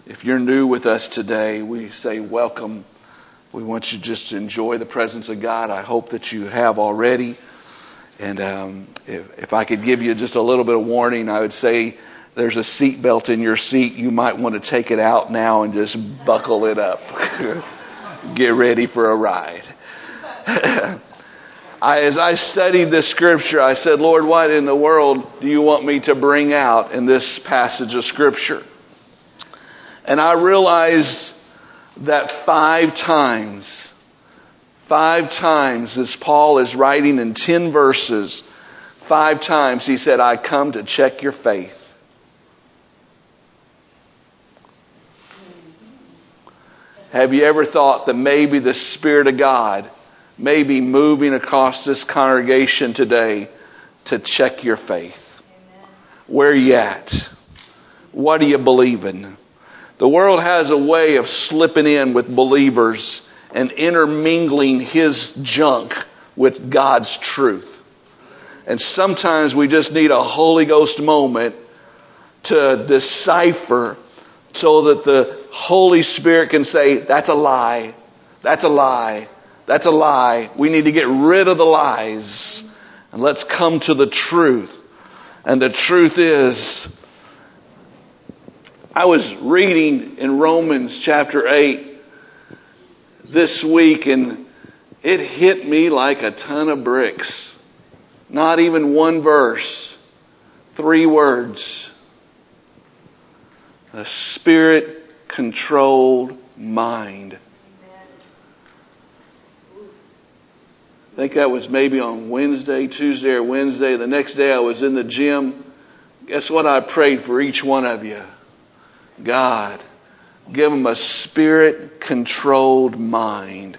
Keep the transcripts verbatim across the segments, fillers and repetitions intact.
If you're new with us today, we say welcome. We want you just to enjoy the presence of God. I hope that you have already. And um, if, if I could give you just a little bit of warning, I would say there's a seat belt in your seat. You might want to take it out now and just buckle it up. Get ready for a ride. I, as I studied this scripture, I said, Lord, what in the world do you want me to bring out in this passage of scripture? And I realized that five times, five times, as Paul is writing in ten verses, five times he said, I come to check your faith. Have you ever thought that maybe the Spirit of God may be moving across this congregation today to check your faith? Amen. Where are you at? What are you believing? The world has a way of slipping in with believers and intermingling his junk with God's truth. And sometimes we just need a Holy Ghost moment to decipher so that the Holy Spirit can say, that's a lie, that's a lie, that's a lie. We need to get rid of the lies and let's come to the truth. And the truth is, I was reading in Romans chapter eight this week, and it hit me like a ton of bricks. Not even one verse. Three words. A Spirit-controlled mind. I think that was maybe on Wednesday, Tuesday or Wednesday. The next day I was in the gym. Guess what I prayed for each one of you? God, give them a Spirit-controlled mind.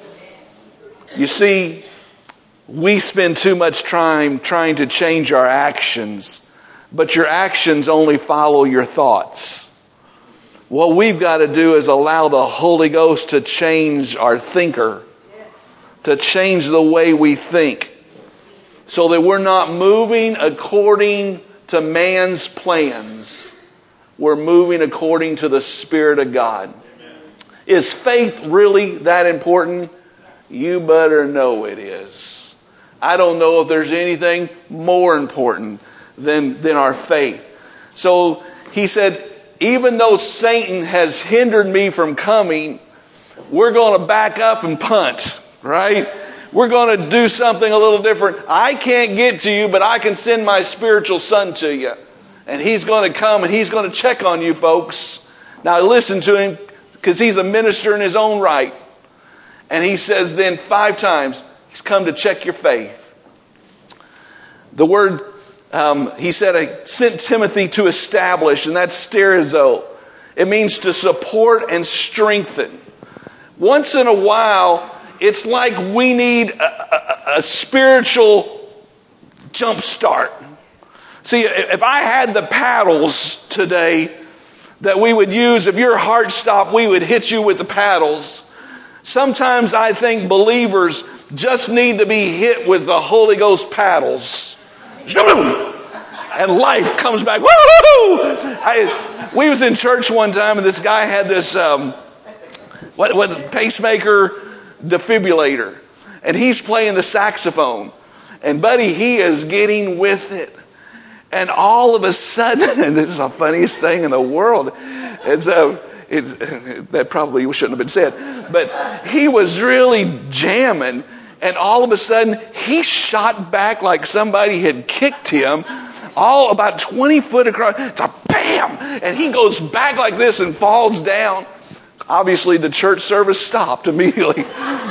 You see, we spend too much time trying to change our actions, but your actions only follow your thoughts. What we've got to do is allow the Holy Ghost to change our thinker, to change the way we think, so that we're not moving according to man's plans. We're moving according to the Spirit of God. Amen. Is faith really that important? You better know it is. I don't know if there's anything more important than, than our faith. So he said, even though Satan has hindered me from coming, we're going to back up and punt, right? We're going to do something a little different. I can't get to you, but I can send my spiritual son to you. And he's going to come and he's going to check on you folks. Now listen to him, because he's a minister in his own right. And he says then five times, he's come to check your faith. The word, um, he said, I sent Timothy to establish, and that's sterizo. It means to support and strengthen. Once in a while, it's like we need a, a, a spiritual jump start. See, if I had the paddles today that we would use, if your heart stopped, we would hit you with the paddles. Sometimes I think believers just need to be hit with the Holy Ghost paddles. And life comes back. Woo! I, we was in church one time, and this guy had this um, what, what pacemaker defibrillator. And he's playing the saxophone. And buddy, he is getting with it. And all of a sudden, and this is the funniest thing in the world. It's a, it's, that probably shouldn't have been said. But he was really jamming. And all of a sudden, he shot back like somebody had kicked him. All about twenty foot across. It's a bam! And he goes back like this and falls down. Obviously, the church service stopped immediately.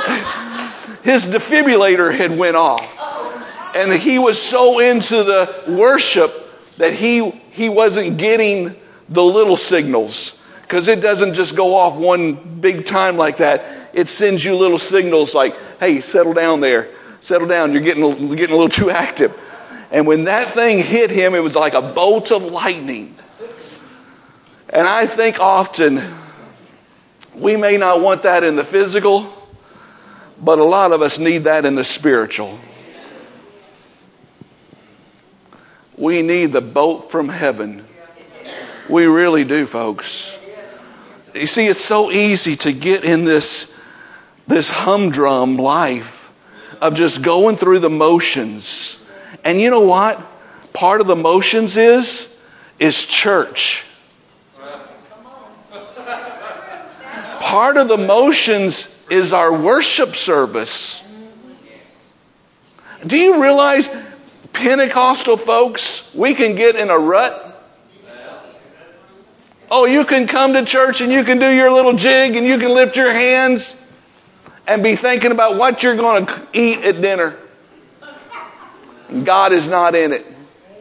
His defibrillator had went off. And he was so into the worship that he he wasn't getting the little signals. Because it doesn't just go off one big time like that. It sends you little signals like, hey, settle down there. Settle down. You're getting, you're getting a little too active. And when that thing hit him, it was like a bolt of lightning. And I think often we may not want that in the physical, but a lot of us need that in the spiritual. We need the bolt from heaven. We really do, folks. You see, it's so easy to get in this, this humdrum life of just going through the motions. And you know what? Part of the motions is, is church. Part of the motions is our worship service. Do you realize, Pentecostal folks, we can get in a rut? Oh, you can come to church and you can do your little jig and you can lift your hands and be thinking about what you're going to eat at dinner. God is not in it.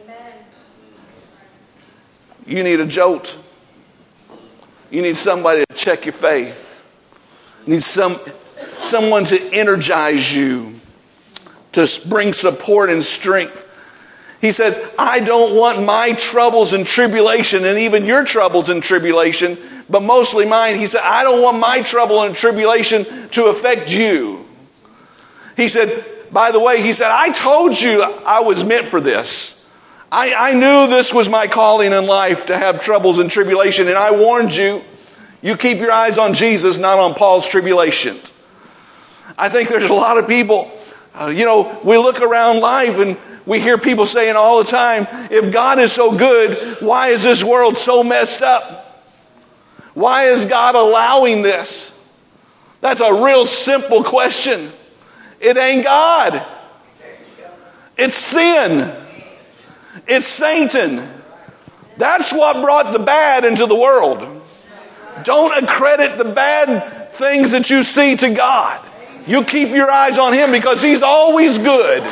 You need a jolt. You need somebody to check your faith. You need some, someone to energize you, to bring support and strength. He says, I don't want my troubles and tribulation, and even your troubles and tribulation, but mostly mine. He said, I don't want my trouble and tribulation to affect you. He said, by the way, he said, I told you I was meant for this. I, I knew this was my calling in life, to have troubles and tribulation, and I warned you. You keep your eyes on Jesus, not on Paul's tribulations. I think there's a lot of people, uh, you know, we look around life and we hear people saying all the time, if God is so good, why is this world so messed up? Why is God allowing this? That's a real simple question. It ain't God. It's sin. It's Satan. That's what brought the bad into the world. Don't accredit the bad things that you see to God. You keep your eyes on Him because He's always good.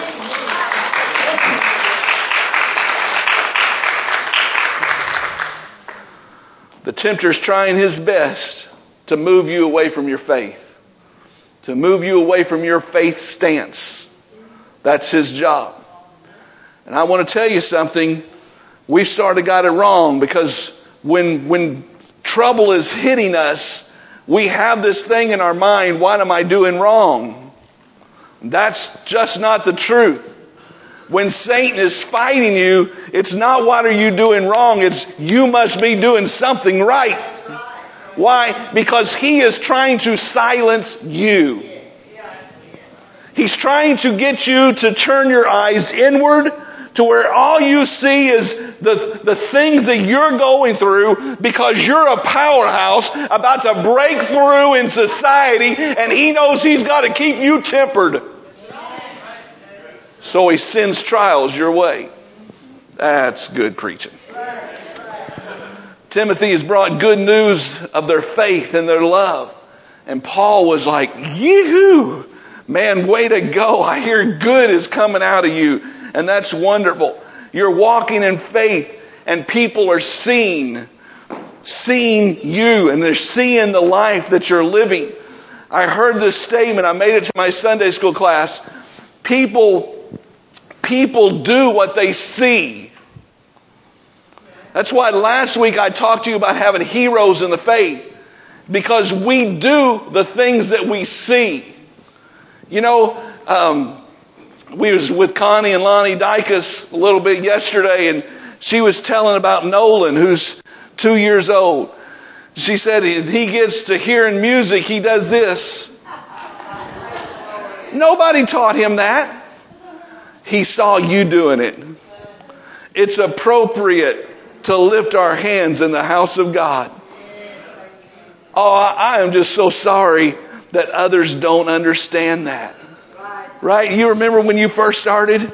The tempter's trying his best to move you away from your faith, to move you away from your faith stance. That's his job. And I want to tell you something. We sort of got it wrong, because when when trouble is hitting us, we have this thing in our mind, what am I doing wrong? That's just not the truth. When Satan is fighting you, it's not what are you doing wrong, it's you must be doing something right. Why? Because he is trying to silence you. He's trying to get you to turn your eyes inward, to where all you see is the, the things that you're going through, because you're a powerhouse about to break through in society, and he knows he's got to keep you tempered. So he sends trials your way. That's good preaching. Timothy has brought good news of their faith and their love. And Paul was like, yee-hoo! Man, way to go. I hear good is coming out of you. And that's wonderful. You're walking in faith, and people are seeing, seeing you, and they're seeing the life that you're living. I heard this statement. I made it to my Sunday school class. People, people do what they see. That's why last week I talked to you about having heroes in the faith. Because we do the things that we see. You know, um, we was with Connie and Lonnie Dykus a little bit yesterday, and she was telling about Nolan, who's two years old. She said he gets to hearing music, he does this. Nobody taught him that. He saw you doing it. It's appropriate to lift our hands in the house of God. Oh, I am just so sorry that others don't understand that. Right? You remember when you first started?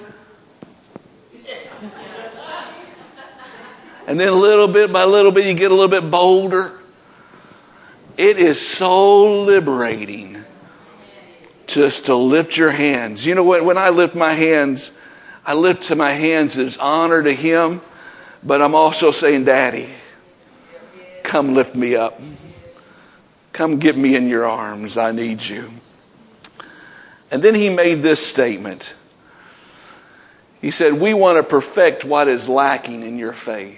And then little bit by little bit, you get a little bit bolder. It is so liberating just to lift your hands. You know what? When I lift my hands, I lift to my hands as honor to Him. But I'm also saying, Daddy, come lift me up. Come get me in your arms. I need you. And then he made this statement. He said, we want to perfect what is lacking in your faith.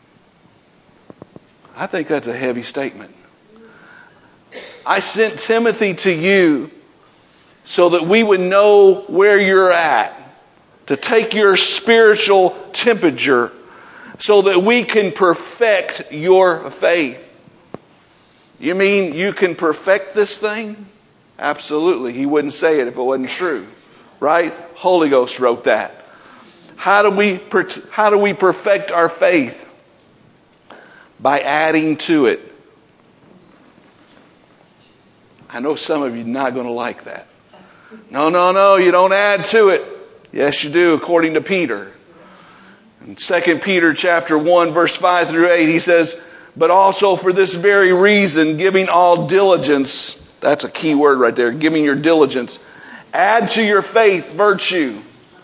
I think that's a heavy statement. I sent Timothy to you so that we would know where you're at, to take your spiritual temperature so that we can perfect your faith. You mean you can perfect this thing? Absolutely. He wouldn't say it if it wasn't true. Right? Holy Ghost wrote that. How do we, how do we perfect our faith? By adding to it. I know some of you are not going to like that. No, no, no, you don't add to it. Yes, you do, according to Peter. In Second Peter chapter one, verse five through eight, he says, but also for this very reason, giving all diligence, that's a key word right there, giving your diligence, add to your faith virtue.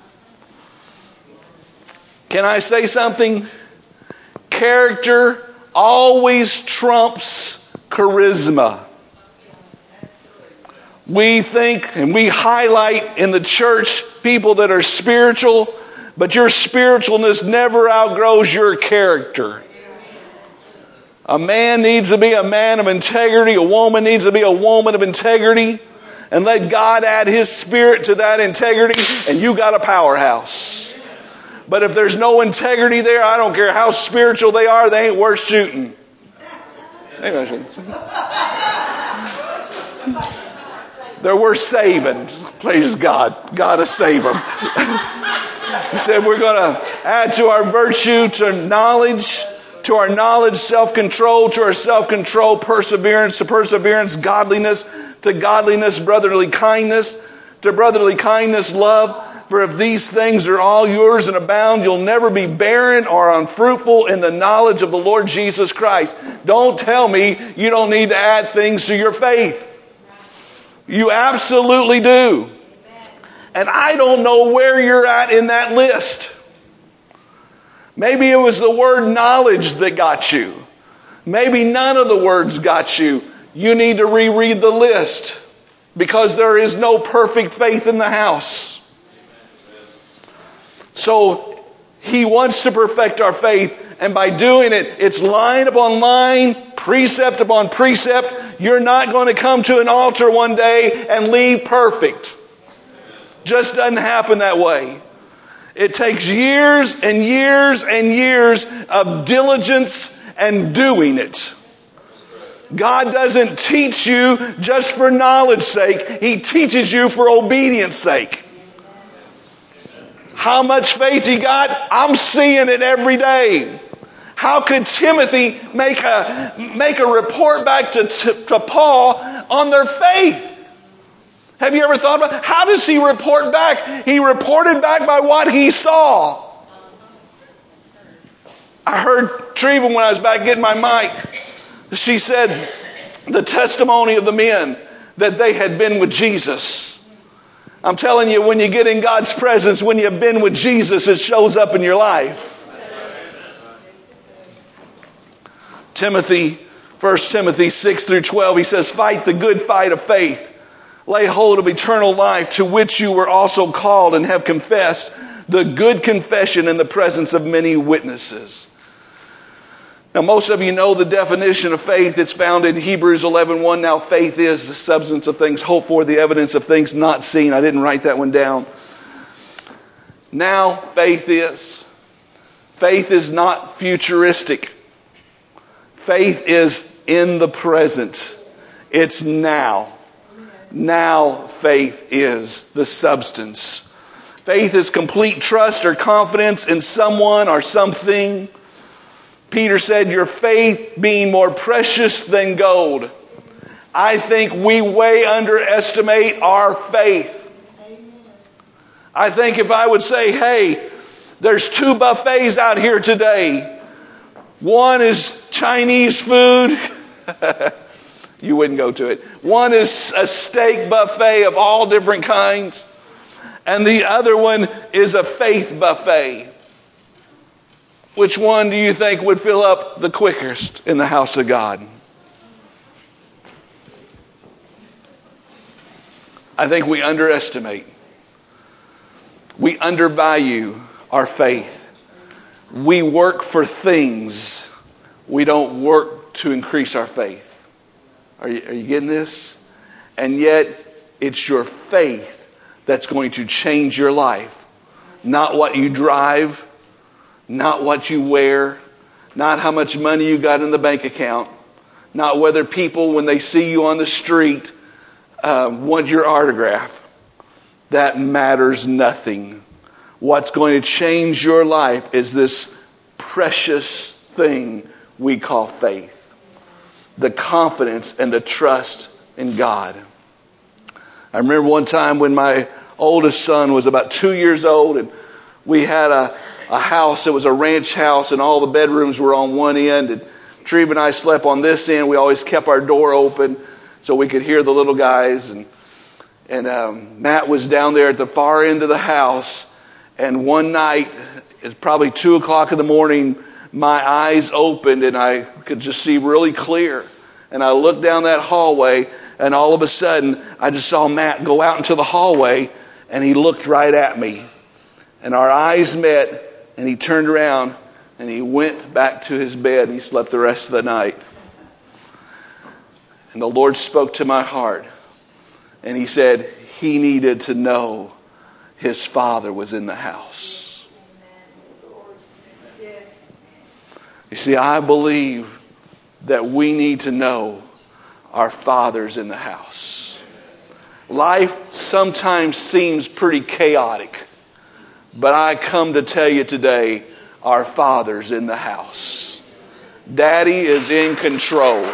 Can I say something? Character always trumps charisma. We think and we highlight in the church people that are spiritual, but your spiritualness never outgrows your character. A man needs to be a man of integrity. A woman needs to be a woman of integrity. And let God add His Spirit to that integrity, and you got a powerhouse. But if there's no integrity there, I don't care how spiritual they are, they ain't worth shooting. They're worth saving. Praise God. God to save them. He said we're going to add to our virtue, to knowledge, to our knowledge, self-control, to our self-control, perseverance, to perseverance, godliness, to godliness, brotherly kindness, to brotherly kindness, love. For if these things are all yours and abound, you'll never be barren or unfruitful in the knowledge of the Lord Jesus Christ. Don't tell me you don't need to add things to your faith. You absolutely do. And I don't know where you're at in that list. Maybe it was the word knowledge that got you. Maybe none of the words got you. You need to reread the list, because there is no perfect faith in the house. So He wants to perfect our faith, and by doing it, it's line upon line, precept upon precept. You're not going to come to an altar one day and leave perfect. Just doesn't happen that way. It takes years and years and years of diligence and doing it. God doesn't teach you just for knowledge's sake. He teaches you for obedience sake. How much faith you got? I'm seeing it every day. How could Timothy make a make a report back to, to, to Paul on their faith? Have you ever thought about it? How does he report back? He reported back by what he saw. I heard Treva when I was back getting my mic. She said the testimony of the men that they had been with Jesus. I'm telling you, when you get in God's presence, when you've been with Jesus, it shows up in your life. Timothy, First Timothy six through twelve, he says, fight the good fight of faith. Lay hold of eternal life, to which you were also called and have confessed the good confession in the presence of many witnesses. Now, most of you know the definition of faith. It's found in Hebrews eleven one. Now, faith is the substance of things hoped for, the evidence of things not seen. I didn't write that one down. Now, faith is. Faith is not futuristic. Faith is in the present. It's now. Now faith is the substance. Faith is complete trust or confidence in someone or something. Peter said, your faith being more precious than gold. I think we way underestimate our faith. I think if I would say, hey, there's two buffets out here today. One is Chinese food. You wouldn't go to it. One is a steak buffet of all different kinds. And the other one is a faith buffet. Which one do you think would fill up the quickest in the house of God? I think we underestimate. We undervalue our faith. We work for things. We don't work to increase our faith. Are you, are you getting this? And yet, it's your faith that's going to change your life. Not what you drive, not what you wear, not how much money you got in the bank account, not whether people, when they see you on the street, uh, want your autograph. That matters nothing. What's going to change your life is this precious thing we call faith. The confidence and the trust in God. I remember one time when my oldest son was about two years old, and we had a, a house. It was a ranch house, and all the bedrooms were on one end, and Treva and I slept on this end. We always kept our door open so we could hear the little guys. And and um, Matt was down there at the far end of the house. And one night, it's probably two o'clock in the morning, my eyes opened and I could just see really clear. And I looked down that hallway, and all of a sudden, I just saw Matt go out into the hallway, and he looked right at me. And our eyes met, and he turned around, and he went back to his bed, and he slept the rest of the night. And the Lord spoke to my heart. And He said he needed to know his father was in the house. You see, I believe that we need to know our Father's in the house. Life sometimes seems pretty chaotic. But I come to tell you today, our Father's in the house. Daddy is in control.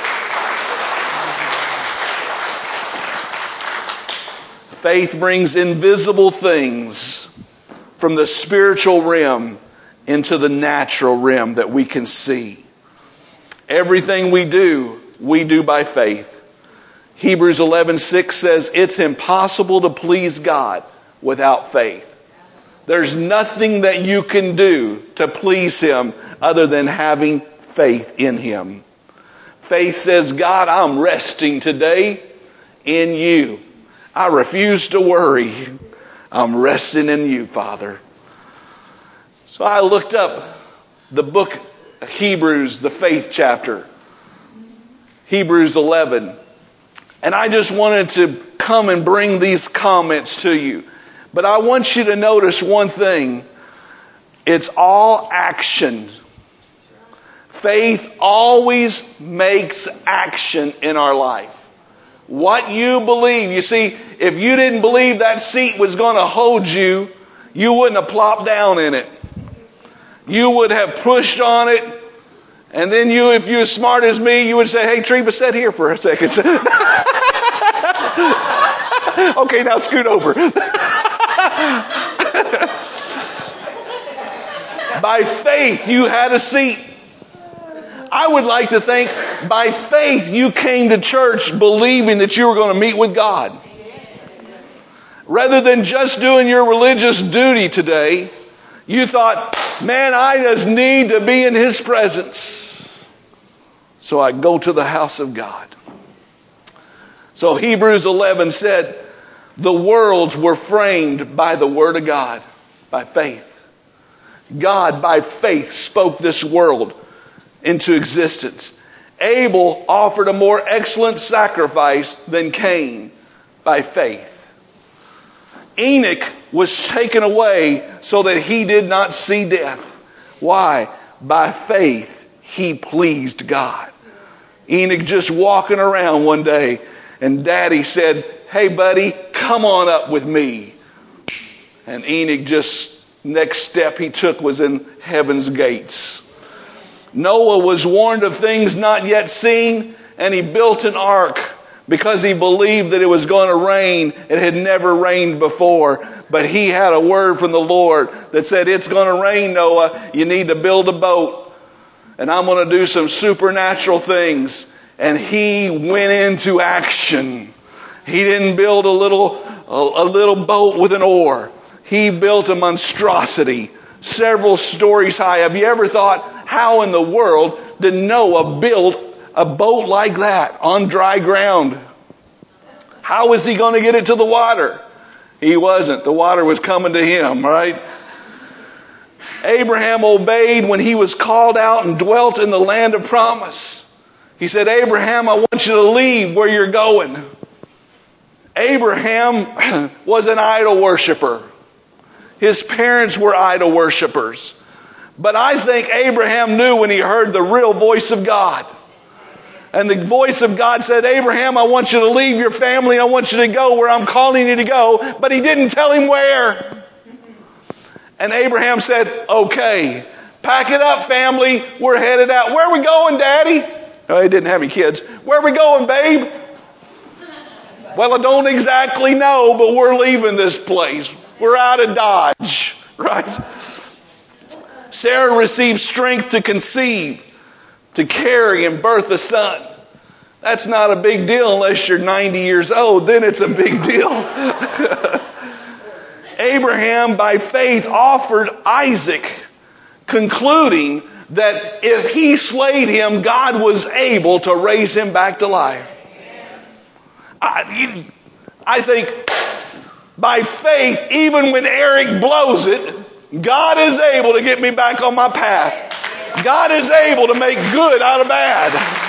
Faith brings invisible things from the spiritual realm into the natural realm that we can see. Everything we do, we do by faith. Hebrews eleven six says it's impossible to please God without faith. There's nothing that you can do to please Him other than having faith in Him. Faith says, God, I'm resting today in You. I refuse to worry. I'm resting in You, Father. So I looked up the book of Hebrews, the faith chapter. Hebrews eleven. And I just wanted to come and bring these comments to you. But I want you to notice one thing. It's all action. Faith always makes action in our life. What you believe. You see, if you didn't believe that seat was going to hold you, you wouldn't have plopped down in it. You would have pushed on it. And then you, if you're as smart as me, you would say, hey, Treva, sit here for a second. Okay, now scoot over. By faith, you had a seat. I would like to think by faith you came to church believing that you were going to meet with God. Rather than just doing your religious duty today, you thought, man, I just need to be in His presence. So I go to the house of God. So Hebrews eleven said, the worlds were framed by the Word of God, by faith. God, by faith, spoke this world into existence. Abel offered a more excellent sacrifice than Cain by faith. Enoch was taken away so that he did not see death. Why? By faith, he pleased God. Enoch just walking around one day, and Daddy said, hey buddy, come on up with me. And Enoch just, next step he took was in heaven's gates. Noah was warned of things not yet seen, and he built an ark because he believed that it was going to rain. It had never rained before, but he had a word from the Lord that said, it's going to rain, Noah. You need to build a boat, and I'm going to do some supernatural things. And he went into action. He didn't build a little, a, a little boat with an oar. He built a monstrosity, several stories high. Have you ever thought, how in the world did Noah build a boat like that on dry ground? How was he going to get it to the water? He wasn't. The water was coming to him, right? Abraham obeyed when he was called out and dwelt in the land of promise. He said, Abraham, I want you to leave where you're going. Abraham was an idol worshiper. His parents were idol worshipers. But I think Abraham knew when he heard the real voice of God. And the voice of God said, Abraham, I want you to leave your family. I want you to go where I'm calling you to go. But he didn't tell him where. And Abraham said, okay, pack it up, family. We're headed out. Where are we going, Daddy? Oh, he didn't have any kids. Where are we going, babe? Well, I don't exactly know, but we're leaving this place. We're out of Dodge, right? Sarah received strength to conceive, to carry and birth a son. That's not a big deal unless you're ninety years old. Then it's a big deal. Abraham, by faith, offered Isaac, concluding that if he slayed him, God was able to raise him back to life. I, I think by faith, even when Eric blows it, God is able to get me back on my path. God is able to make good out of bad.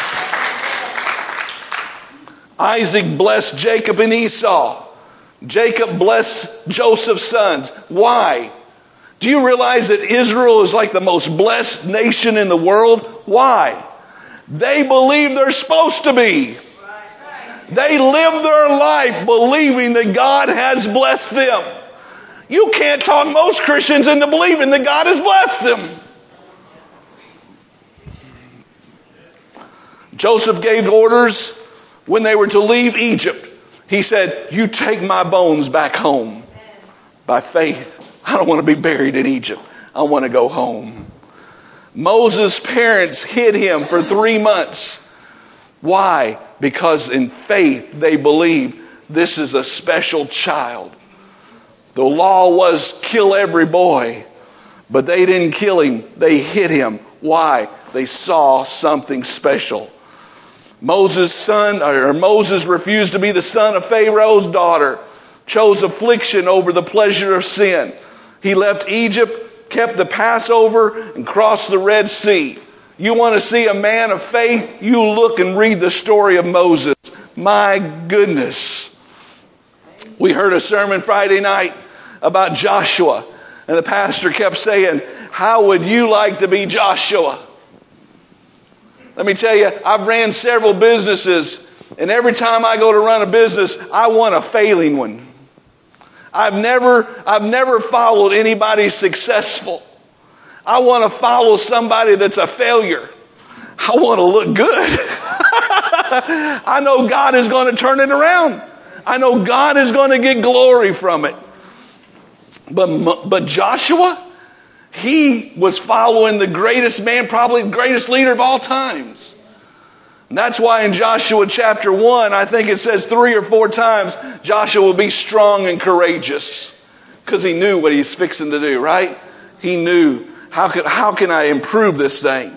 Isaac blessed Jacob and Esau. Jacob blessed Joseph's sons. Why? Do you realize that Israel is like the most blessed nation in the world? Why? They believe they're supposed to be. They live their life believing that God has blessed them. You can't talk most Christians into believing that God has blessed them. Joseph gave orders when they were to leave Egypt. He said, you take my bones back home. By faith, I don't want to be buried in Egypt. I want to go home. Moses' parents hid him for three months. Why? Because in faith they believed this is a special child. The law was kill every boy, but they didn't kill him. They hid him. Why? They saw something special. Moses' son, or Moses refused to be the son of Pharaoh's daughter, chose affliction over the pleasure of sin. He left Egypt, kept the Passover, and crossed the Red Sea. You want to see a man of faith? You look and read the story of Moses. My goodness. We heard a sermon Friday night about Joshua, and the pastor kept saying, how would you like to be Joshua? Let me tell you, I've ran several businesses, and every time I go to run a business, I want a failing one. I've never, I've never followed anybody successful. I want to follow somebody that's a failure. I want to look good. I know God is going to turn it around. I know God is going to get glory from it. But, but Joshua, he was following the greatest man, probably the greatest leader of all times. And that's why in Joshua chapter one, I think it says three or four times, Joshua will be strong and courageous. Because he knew what he's fixing to do, right? He knew, how can, how can I improve this thing?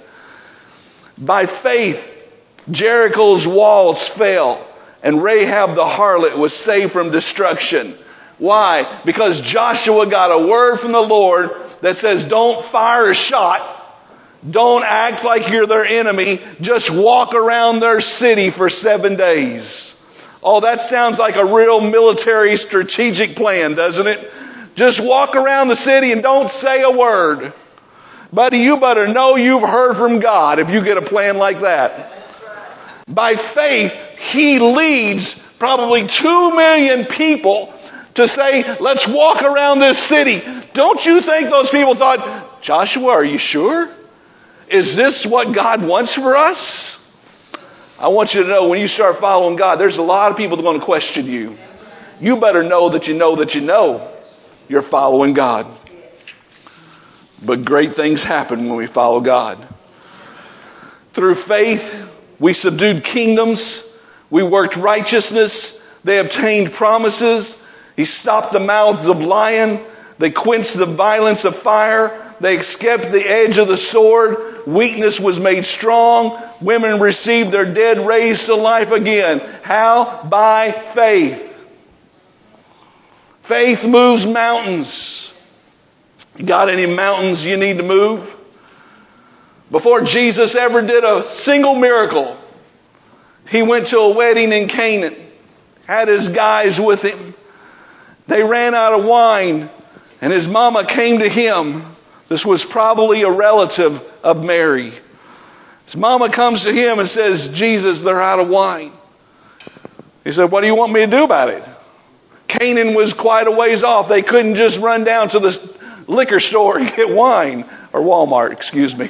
By faith, Jericho's walls fell, and Rahab the harlot was saved from destruction. Why? Because Joshua got a word from the Lord that says, don't fire a shot. Don't act like you're their enemy. Just walk around their city for seven days. Oh, that sounds like a real military strategic plan, doesn't it? Just walk around the city and don't say a word. Buddy, you better know you've heard from God if you get a plan like that. By faith, he leads probably two million people to say, let's walk around this city. Don't you think those people thought, Joshua, are you sure? Is this what God wants for us? I want you to know when you start following God, there's a lot of people that are going to question you. You better know that you know that you know you're following God. But great things happen when we follow God. Through faith, we subdued kingdoms. We worked righteousness. They obtained promises. He stopped the mouths of lions. They quenched the violence of fire. They escaped the edge of the sword. Weakness was made strong. Women received their dead raised to life again. How? By faith. Faith moves mountains. You got any mountains you need to move? Before Jesus ever did a single miracle, he went to a wedding in Canaan, had his guys with him. They ran out of wine, and his mama came to him. This was probably a relative of Mary. His mama comes to him and says, Jesus, they're out of wine. He said, what do you want me to do about it? Canaan was quite a ways off. They couldn't just run down to the liquor store and get wine. Or Walmart, excuse me.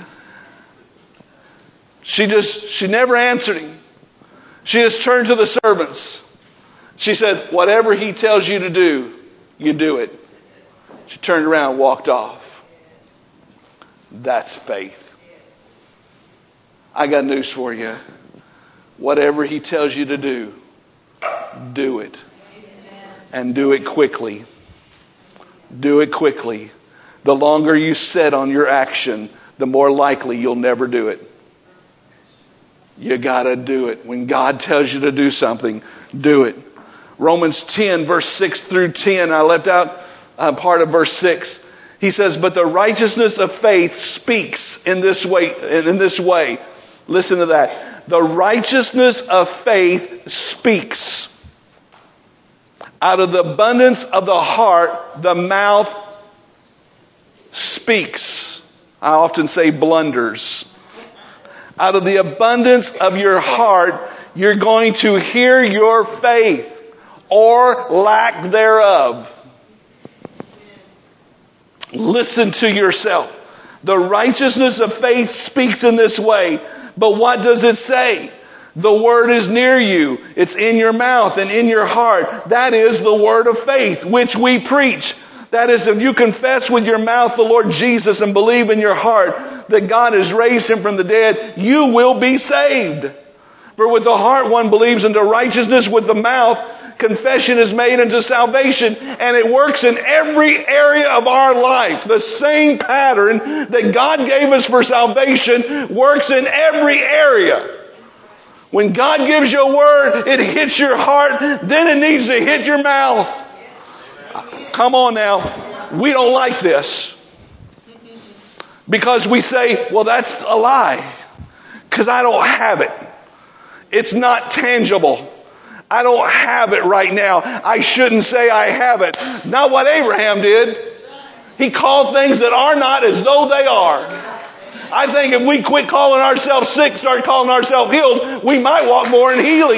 She just, she never answered him. She just turned to the servants. She said, whatever he tells you to do, you do it. She turned around and walked off. That's faith. I got news for you. Whatever he tells you to do, do it. And do it quickly. Do it quickly. The longer you set on your action, the more likely you'll never do it. You gotta do it. When God tells you to do something, do it. Romans ten, verse six through ten. I left out uh, part of verse six. He says, but the righteousness of faith speaks in this way, in this way. Listen to that. The righteousness of faith speaks. Out of the abundance of the heart, the mouth speaks. I often say blunders. Out of the abundance of your heart, you're going to hear your faith or lack thereof. Listen to yourself. The righteousness of faith speaks in this way. But what does it say? The word is near you. It's in your mouth and in your heart. That is the word of faith, which we preach. That is, if you confess with your mouth the Lord Jesus and believe in your heart that God has raised him from the dead, you will be saved. For with the heart one believes unto righteousness, with the mouth confession is made unto salvation. And it works in every area of our life. The same pattern that God gave us for salvation works in every area. When God gives you a word, it hits your heart, then it needs to hit your mouth. Come on now. We don't like this. Because we say, well, that's a lie. Because I don't have it. It's not tangible. I don't have it right now. I shouldn't say I have it. Not what Abraham did. He called things that are not as though they are. I think if we quit calling ourselves sick, start calling ourselves healed, we might walk more in healing.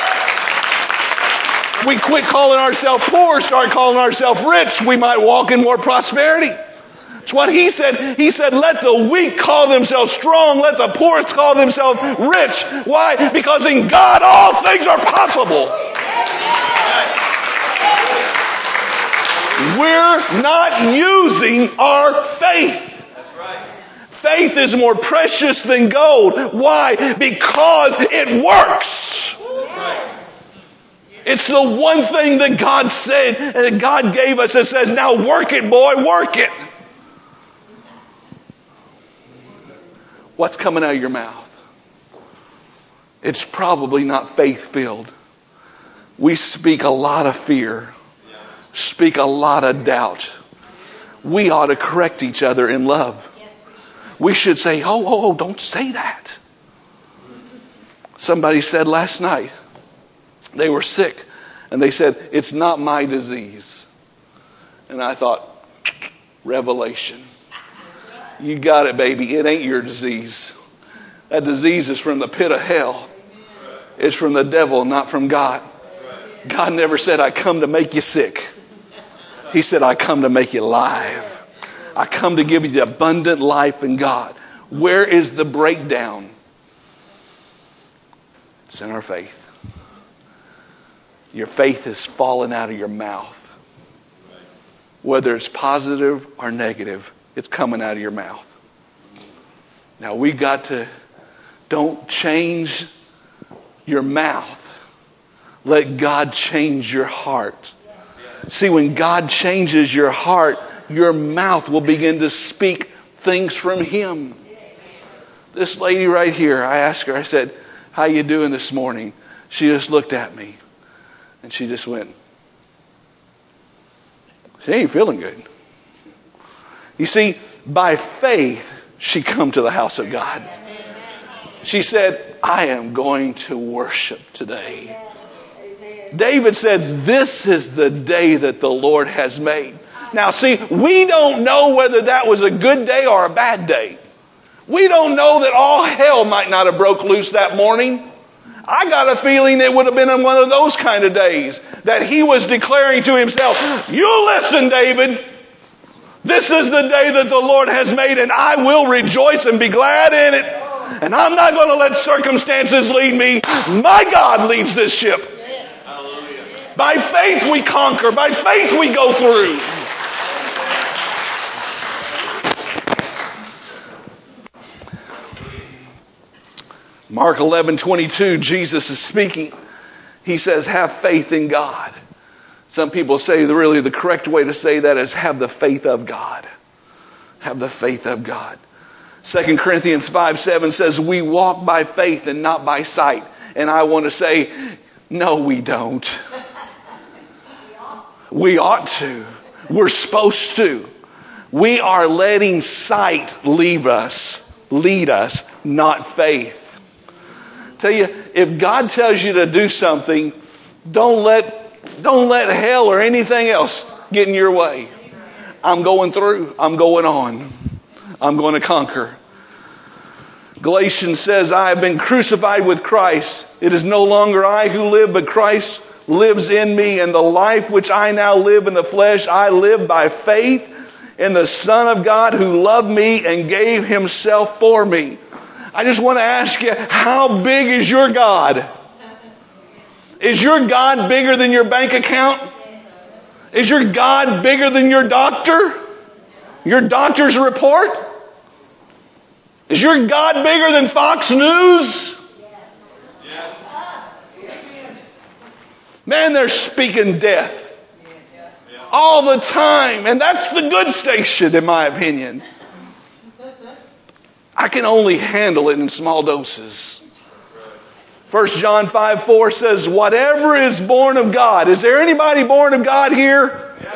We quit calling ourselves poor, start calling ourselves rich, we might walk in more prosperity. It's what he said. He said, let the weak call themselves strong, let the poor call themselves rich. Why? Because in God all things are possible. We're not using our faith. Faith is more precious than gold. Why? Because it works. It's the one thing that God said and that God gave us that says, now work it, boy, work it. What's coming out of your mouth? It's probably not faith-filled. We speak a lot of fear. Speak a lot of doubt. We ought to correct each other in love. We should say, oh, oh, oh, don't say that. Somebody said last night, they were sick, and they said, it's not my disease. And I thought, revelation. You got it, baby. It ain't your disease. That disease is from the pit of hell. It's from the devil, not from God. God never said, I come to make you sick. He said, I come to make you alive. I come to give you the abundant life in God. Where is the breakdown? It's in our faith. Your faith has fallen out of your mouth. Whether it's positive or negative, it's coming out of your mouth. Now we got to, don't change your mouth. Let God change your heart. See, when God changes your heart, your mouth will begin to speak things from Him. This lady right here, I asked her, I said, how you doing this morning? She just looked at me and she just went, she ain't feeling good. You see, by faith, she come to the house of God. She said, I am going to worship today. David says, this is the day that the Lord has made. Now, see, we don't know whether that was a good day or a bad day. We don't know that all hell might not have broke loose that morning. I got a feeling it would have been on one of those kind of days that he was declaring to himself, you listen, David. This is the day that the Lord has made, and I will rejoice and be glad in it. And I'm not going to let circumstances lead me. My God leads this ship. By faith we conquer. By faith we go through. Mark eleven twenty-two, Jesus is speaking. He says, have faith in God. Some people say the, really the correct way to say that is have the faith of God. Have the faith of God. Second Corinthians five seven says, we walk by faith and not by sight. And I want to say, no, we don't. We ought to. We're supposed to. We are letting sight lead us, lead us, not faith. Tell you, if God tells you to do something, don't let, don't let hell or anything else get in your way. I'm going through. I'm going on. I'm going to conquer. Galatians says, I have been crucified with Christ. It is no longer I who live, but Christ lives in me. And the life which I now live in the flesh, I live by faith in the Son of God who loved me and gave himself for me. I just want to ask you, how big is your God? Is your God bigger than your bank account? Is your God bigger than your doctor? Your doctor's report? Is your God bigger than Fox News? Man, they're speaking death all the time. And that's the good station, in my opinion. I can only handle it in small doses. First John five four says, whatever is born of God. Is there anybody born of God here?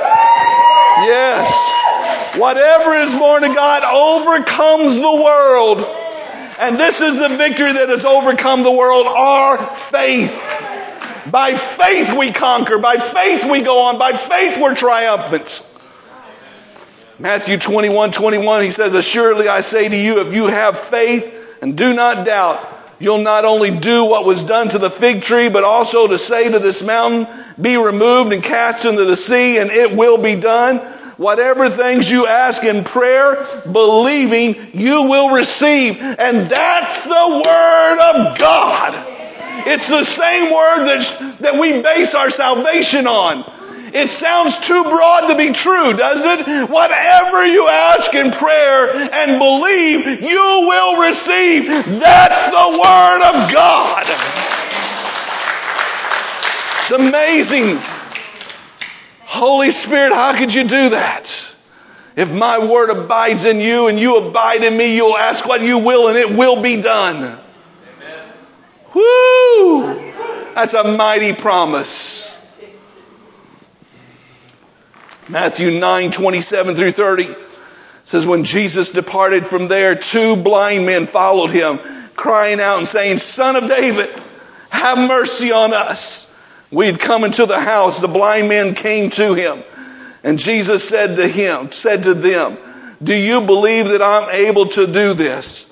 Yes. Whatever is born of God overcomes the world. And this is the victory that has overcome the world, our faith. By faith we conquer. By faith we go on. By faith we're triumphant. Matthew twenty-one twenty-one, he says, assuredly I say to you, if you have faith and do not doubt, you'll not only do what was done to the fig tree, but also to say to this mountain, be removed and cast into the sea, and it will be done. Whatever things you ask in prayer, believing, you will receive. And that's the Word of God. It's the same Word that, that we base our salvation on. It sounds too broad to be true, doesn't it? Whatever you ask in prayer and believe, you will receive. That's the Word of God. It's amazing. Holy Spirit, how could you do that? If my Word abides in you and you abide in me, you'll ask what you will and it will be done. Amen. Woo! That's a mighty promise. Matthew nine twenty-seven through thirty says, when Jesus departed from there, two blind men followed him, crying out and saying, Son of David, have mercy on us. We had come into the house. The blind men came to him. And Jesus said to him, said to them, do you believe that I'm able to do this?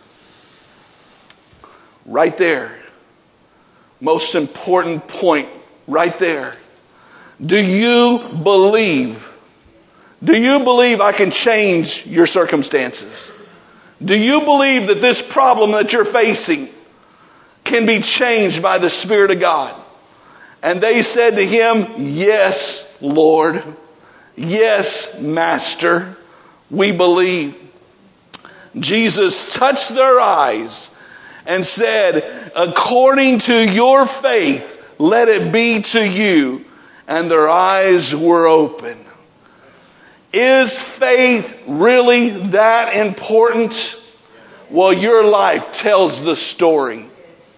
Right there. Most important point right there. Do you believe? Do you believe I can change your circumstances? Do you believe that this problem that you're facing can be changed by the Spirit of God? And they said to him, yes, Lord. Yes, Master. We believe. Jesus touched their eyes and said, according to your faith, let it be to you. And their eyes were open. Is faith really that important? Well, your life tells the story.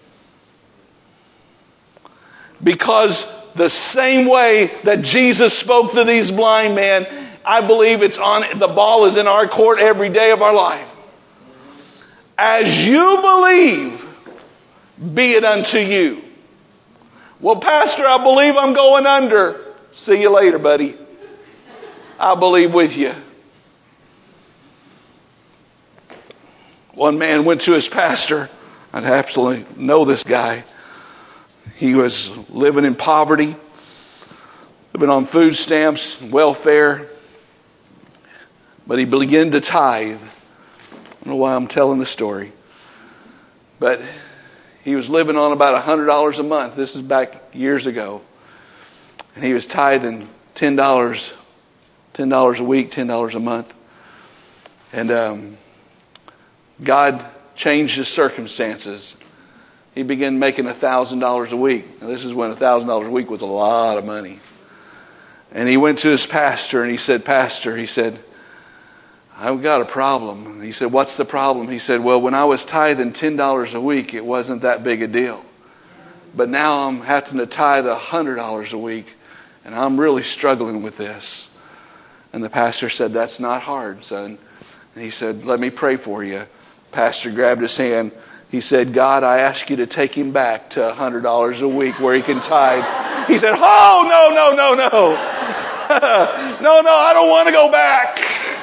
Because the same way that Jesus spoke to these blind men, I believe it's on, the ball is in our court every day of our life. As you believe, be it unto you. Well, Pastor, I believe I'm going under. See you later, buddy. I believe with you. One man went to his pastor. I absolutely know this guy. He was living in poverty, living on food stamps, welfare. But he began to tithe. I don't know why I'm telling the story. But he was living on about one hundred dollars a month. This is back years ago. And he was tithing ten dollars, ten dollars a week, ten dollars a month. And um, God changed his circumstances. He began making one thousand dollars a week. Now, this is when one thousand dollars a week was a lot of money. And he went to his pastor and he said, Pastor, he said, I've got a problem. And he said, what's the problem? He said, well, when I was tithing ten dollars a week, it wasn't that big a deal. But now I'm having to tithe one hundred dollars a week, and I'm really struggling with this. And the pastor said, that's not hard, son. And he said, let me pray for you. Pastor grabbed his hand. He said, God, I ask you to take him back to one hundred dollars a week where he can tithe. He said, oh, no, no, no, no. no, no, I don't want to go back.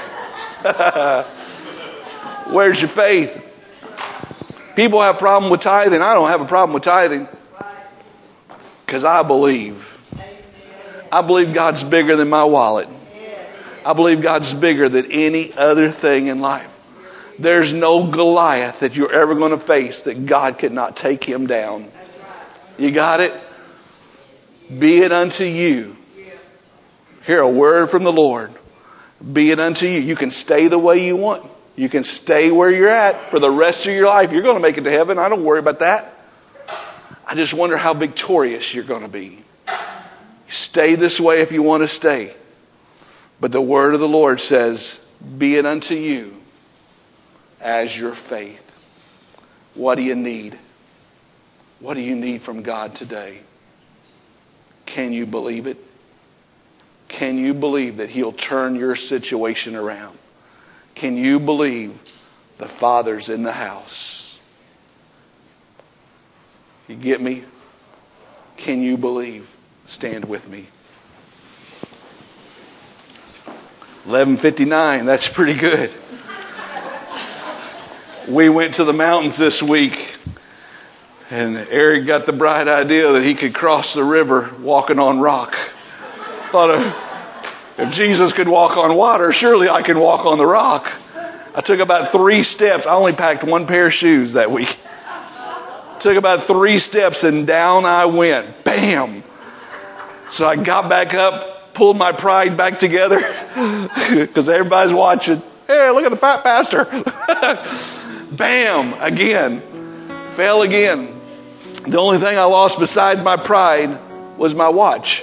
Where's your faith? People have a problem with tithing. I don't have a problem with tithing. Because I believe. I believe God's bigger than my wallet. I believe God's bigger than any other thing in life. There's no Goliath that you're ever going to face that God could not take him down. You got it? Be it unto you. Hear a word from the Lord. Be it unto you. You can stay the way you want. You can stay where you're at for the rest of your life. You're going to make it to heaven. I don't worry about that. I just wonder how victorious you're going to be. Stay this way if you want to stay. But the word of the Lord says, be it unto you as your faith. What do you need? What do you need from God today? Can you believe it? Can you believe that He'll turn your situation around? Can you believe the Father's in the house? You get me? Can you believe? Stand with me. eleven fifty-nine, that's pretty good. We went to the mountains this week, and Eric got the bright idea that he could cross the river walking on rock. Thought of, if Jesus could walk on water, surely I can walk on the rock. I took about three steps. I only packed one pair of shoes that week. Took about three steps and down I went. Bam! So I got back up, pulled my pride back together because everybody's watching. Hey, look at the fat pastor. Bam! Again. Fell again. The only thing I lost besides my pride was my watch.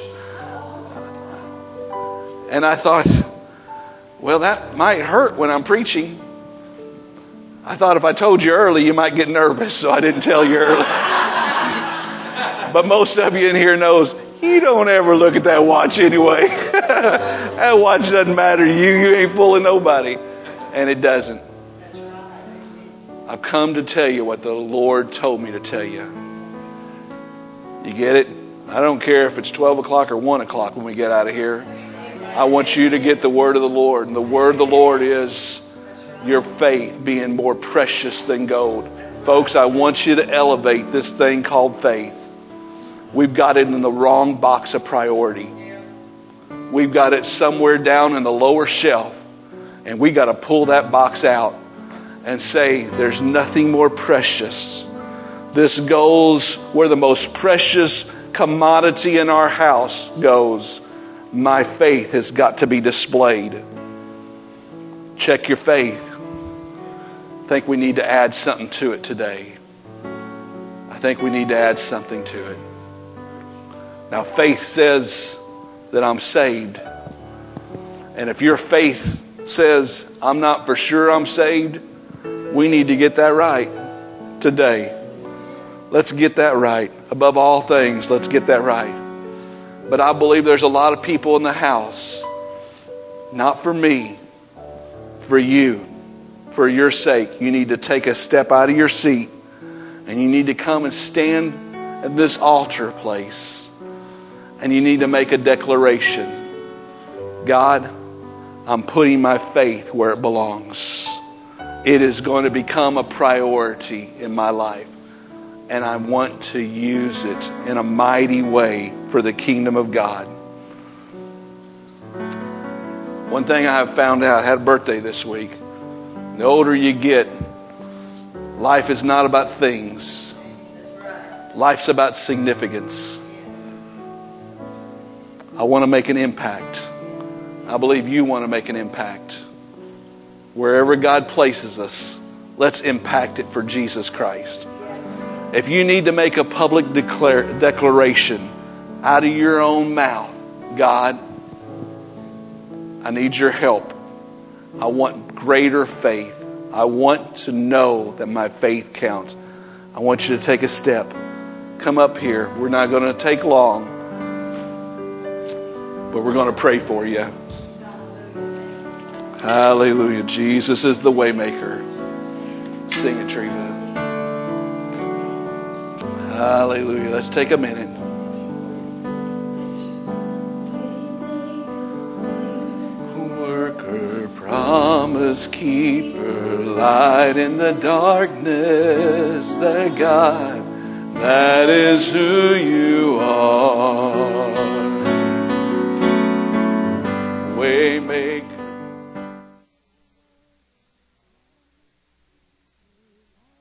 And I thought, well, that might hurt when I'm preaching. I thought if I told you early, you might get nervous, so I didn't tell you early. But most of you in here knows, you don't ever look at that watch anyway. That watch doesn't matter to you. You ain't fooling nobody. And it doesn't. I've come to tell you what the Lord told me to tell you. You get it? I don't care if it's twelve o'clock or one o'clock when we get out of here. I want you to get the word of the Lord. And the word of the Lord is your faith being more precious than gold. Folks, I want you to elevate this thing called faith. We've got it in the wrong box of priority. We've got it somewhere down in the lower shelf. And we got to pull that box out and say, there's nothing more precious. This goes where the most precious commodity in our house goes. My faith has got to be displayed. Check your faith. I think we need to add something to it today. I think we need to add something to it. Now, faith says that I'm saved. And if your faith says I'm not for sure I'm saved, we need to get that right today. Let's get that right. Above all things, let's get that right. But I believe there's a lot of people in the house, not for me, for you, for your sake. You need to take a step out of your seat and you need to come and stand at this altar place and you need to make a declaration. God, I'm putting my faith where it belongs. it is going to become a priority in my life. And I want to use it in a mighty way for the kingdom of God. One thing I have found out, I had a birthday this week. The older you get, life is not about things. Life's about significance. I want to make an impact. I believe you want to make an impact. Wherever God places us, let's impact it for Jesus Christ. If you need to make a public declare, declaration out of your own mouth, God, I need your help. I want greater faith. I want to know that my faith counts. I want you to take a step. Come up here. We're not going to take long, but we're going to pray for you. Hallelujah. Jesus is the waymaker. Sing it, Treva. Hallelujah. Let's take a minute. Worker, promise keeper, light in the darkness, the God, that is who you are. Waymaker.